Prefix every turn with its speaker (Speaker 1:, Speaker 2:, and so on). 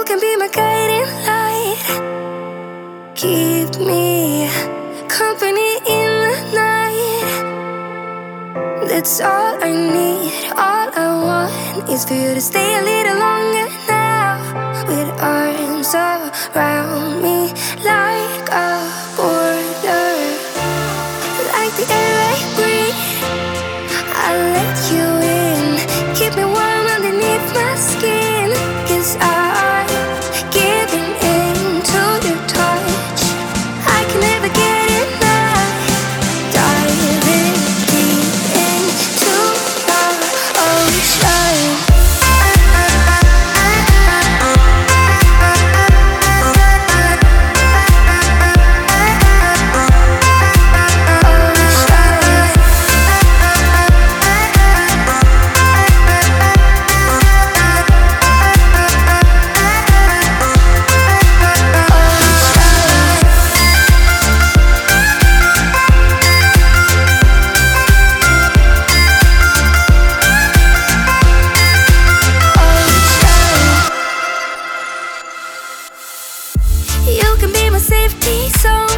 Speaker 1: can be my guiding light. Keep me company in the night. That's all I need. All I want is for you to stay a little longer now, with arms around me like a border. Like the air I breathe, I'll let you in. Keep me warm underneath my skin, 'cause I'm giving in to your touch. I can never get enough. Diving deep into the ocean. You can be my safety zone.